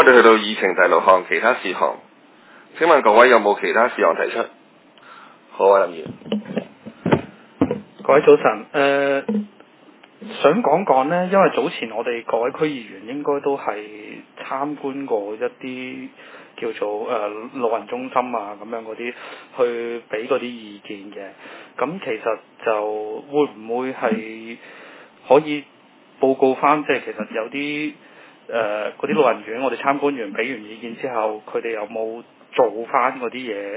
我哋去到議程第6項其他事項，請問各位有冇其他事項提出？好啊，林議員。 各位早晨，想講講呢，因為早前我哋各位區議員應該都係參觀過一啲叫做老人中心啊咁樣嗰啲，去俾嗰啲意見嘅。咁其實就會唔會係可以報告翻，即係其實有啲嗰啲老人院，我哋參觀完俾完意見之後，佢哋有冇做翻嗰啲嘢？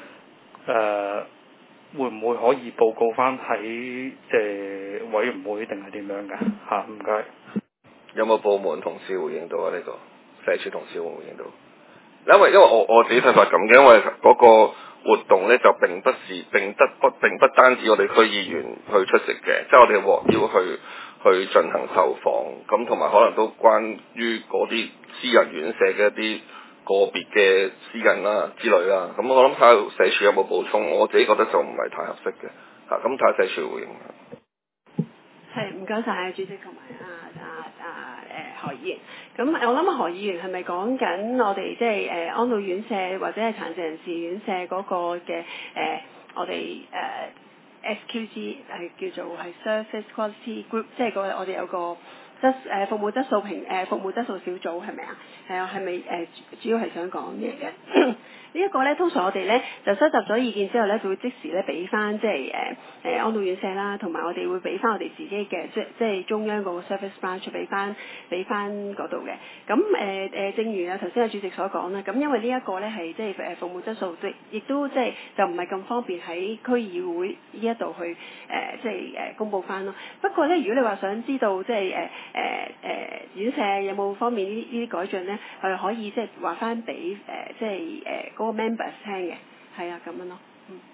會唔會可以報告翻喺即係委員會定係點樣㗎？嚇，唔該。 有冇部門同事回應到啊？呢個社署同事會回應到？因為我自己睇法咁嘅，因為嗰個活動呢，就並不單止我哋區議員去出席嘅，即係我哋獲邀去進行受訪，咁同埋可能都關於嗰啲私人院舍嘅一啲個別嘅私隱啦之類啦，咁我諗睇下社署有冇補充，我自己覺得就唔係太合適嘅，咁睇下社署回應。 係，唔該晒主席同埋何議員。咁我諗何議員係咪講緊我哋即係安老院舍或者係殘疾人士院舍嗰個嘅我哋SQG 係叫做係 Service Quality Group， 即係我哋有個服務質素服務質素小組係咪啊？係啊，係咪主要係想講嘢嘅？呢一個咧，通常我哋咧就收集咗意見之後咧，就會即時咧俾翻即係安老院舍啦，同埋我哋會俾翻我哋自己嘅即係中央嗰個 service branch 俾翻嗰度嘅。咁正如頭先主席所講啦，咁因為呢一個咧係即係服務質素，亦都即係就唔係咁方便喺區議會呢一度去即係公佈翻咯。不過咧，如果你話想知道即係院舍有冇方面呢啲改進咧，我哋可以即係話翻俾即係嗰個 members 聽嘅，係啊咁樣咯。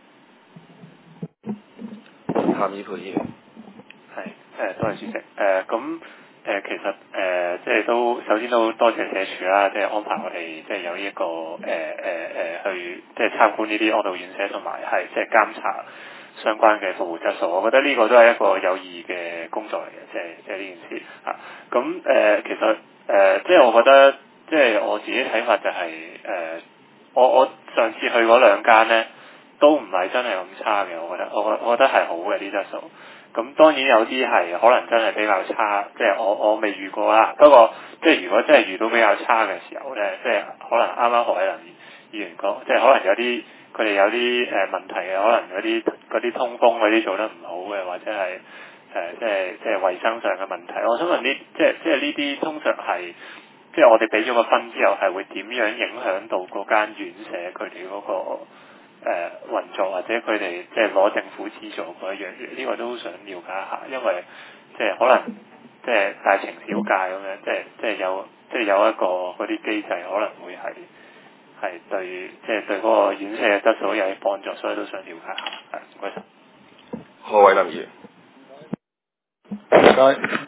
譚以培議員。 係多謝主席。其實即係都首先都多謝社署啦，即係安排我哋即係有呢一個去即係參觀呢啲安老院舍，同埋係即係監察相關嘅服務質素。我覺得呢個都係一個有意義嘅工作嚟嘅，即係呢件事嚇。其實即係我覺得即係我自己睇法就係我上次去嗰兩間咧都唔係真係咁差嘅，我覺得係好嘅啲質素。咁當然有啲係可能真係比較差，即係我未遇過啦。不過即係如果真係遇到比較差嘅時候咧，即係可能啱啱何偉能議員講，即係可能有啲佢哋有啲問題嘅，可能嗰啲通風嗰啲做得唔好嘅，或者係即係衞生上嘅問題。我想問即係呢啲通常係即係我哋俾咗個分之後，係會點樣影響到嗰間院舍佢哋嗰個運作，或者佢哋即係攞政府資助嗰一樣嘢？呢個都想了解一下，因為即係可能即係大情小界咁樣，即係有一個嗰啲機制，可能會係對即係對嗰個院舍嘅質素有啲幫助，所以都想了解下。唔該晒。 何偉能議員。 唔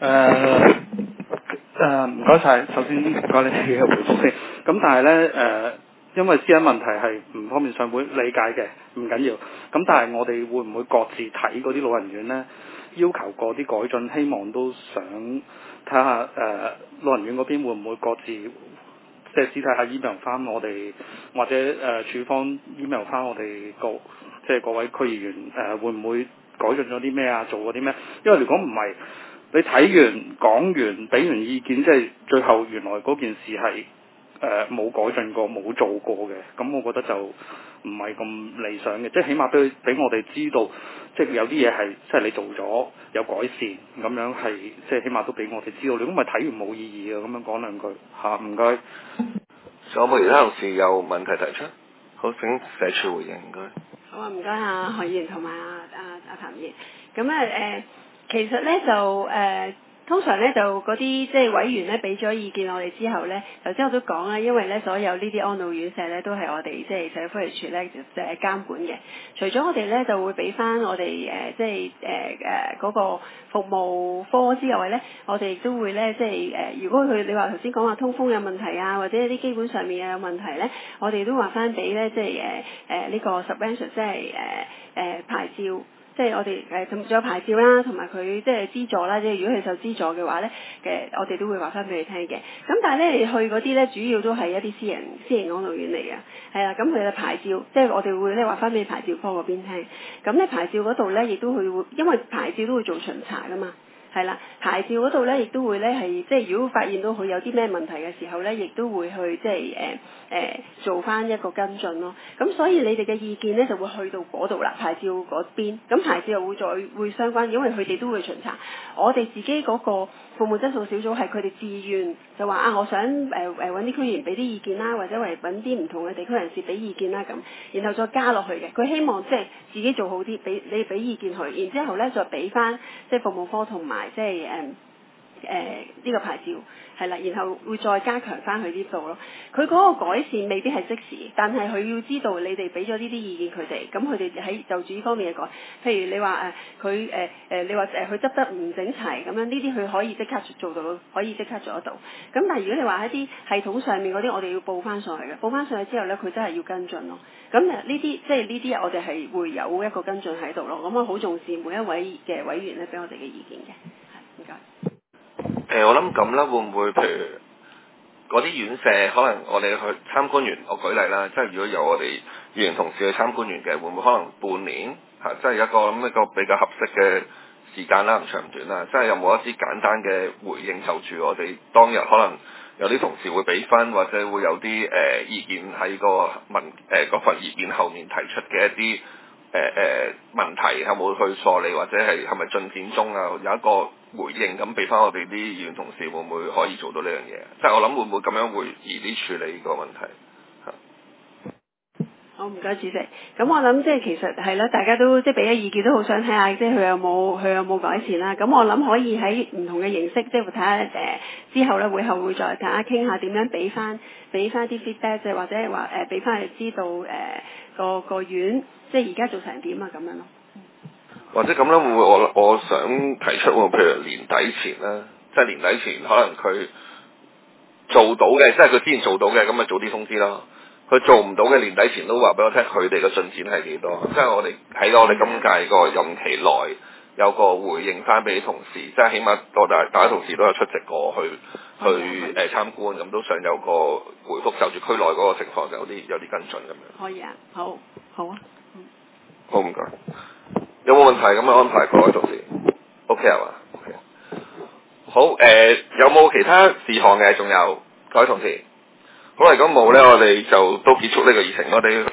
該，唔該晒。首先唔該你哋嘅回覆先。咁但係咧因為私隱問題係唔方便上會理解嘅，唔緊要。咁但係我哋會唔會各自睇嗰啲老人院呢？要求過啲改進，希望都想睇下老人院嗰邊會唔會各自即係私底下 email 翻我哋，或者處方 email 翻我哋即係各位區議員會唔會改進咗啲咩啊？做過啲咩？因為如果唔係，你睇完講完俾完意見，即係最後原來嗰件事係冇改進過冇做過嘅，咁我覺得就唔係咁理想嘅。即係起碼俾我哋知道，即係有啲嘢係即係你做咗有改善咁樣，係即係起碼都俾我哋知道。你咁咪睇完冇意義嘅，咁樣講兩句嚇，唔該。 仲有冇其他同事有問題提出？好，請社署回應，唔該。 好啊，唔該何議員同埋譚議員。咁其實咧就通常咧就嗰啲即係委員咧俾咗意見我哋之後咧，頭先我都講啦，因為咧所有呢啲安老院舍咧都係我哋即係社會福利署咧監管嘅。除咗我哋咧就會俾翻我哋即係嗰個服務科之外咧，我哋亦都會咧即係如果你話頭先講話通風有問題啊，或者一啲基本上面有問題咧，我哋都話翻俾咧即係呢個 subvention 即係牌照即係我哋仲有牌照啦，同埋佢即係資助啦，即係如果佢受資助嘅話咧我哋都會話翻俾你聽嘅。咁但係咧，你去嗰啲咧，主要都係一啲私人安老院嚟嘅，係啦。咁佢嘅牌照，即係我哋會咧話翻俾牌照科嗰邊聽。咁咧牌照嗰度咧，亦都會因為牌照都會做巡查噶嘛。係啦，牌照嗰度咧，亦都會咧係即係如果發現到佢有啲咩問題嘅時候咧，亦都會去即係做翻一個跟進咯。咁所以你哋嘅意見咧就會去到嗰度啦，牌照嗰邊。咁牌照又會會相關，因為佢哋都會巡查。我哋自己嗰個服務質素小組係佢哋自願就話我想揾啲區議員俾啲意見啦，或者揾啲唔同嘅地區人士俾意見啦咁，然後再加落去嘅。佢希望即係自己做好啲，俾意見佢，然之後咧再俾翻即係服務科同埋即係呢個牌照係啦，然後會再加強翻佢呢度咯。佢嗰個改善未必係即時，但係佢要知道你哋俾咗呢啲意見佢哋，咁佢哋喺就住呢方面嘅改。譬如你話你話佢執得唔整齊咁樣，呢啲佢可以即刻做到，可以即刻做得到。咁但係如果你話喺啲系統上面嗰啲，我哋要報翻上去嘅，報翻上去之後咧，佢真係要跟進咯。咁呢啲即係呢啲我哋係會有一個跟進喺度咯。咁我好重視每一位嘅委員咧俾我哋嘅意見嘅。係，唔該。 我諗咁啦，會唔會譬如嗰啲院舍，可能我哋去參觀完，我舉例啦，即係如果有我哋議員同事去參觀完嘅，會唔會可能半年嚇，即係一個比較合適嘅時間啦，唔長唔短啦，即係有冇一啲簡單嘅回應就住我哋當日可能有啲同事會俾分，或者會有啲意見喺嗰份意見後面提出嘅一啲問題，有冇去梳理，或者係咪進展中啊？有一個回應咁俾翻我哋啲議員同事，會唔會可以做到呢樣嘢？即係我諗會唔會咁樣會易啲處理呢個問題？ 好，唔該主席。咁我諗即係其實係啦，大家都即係俾咗意見，都好想睇下即係佢有冇改善啦。咁我諗可以喺唔同嘅形式，即係睇下之後咧會後會再大家傾下點樣俾翻啲 feedback，即係或者係話俾翻佢知道個院即係而家做成點啊咁樣咯。 或者咁咧，會唔會我想提出喎？譬如年底前啦，即係年底前可能佢做到嘅，即係佢之前做到嘅，咁咪早啲通知咯。佢做唔到嘅，年底前都話俾我聽，佢哋嘅進展係幾多？即係我哋喺我哋今屆個任期內有個回應翻俾同事，即係起碼大家同事都有出席過去參觀，咁都想有個回覆就住區內嗰個情況，有啲跟進咁樣。 可以啊，好啊， 好唔該。有冇問題咁樣安排各位同事 ？OK 係嘛 ？OK。好有冇其他事項嘅？仲有各位同事。好啦，如果冇咧，我哋就都結束呢個議程。我哋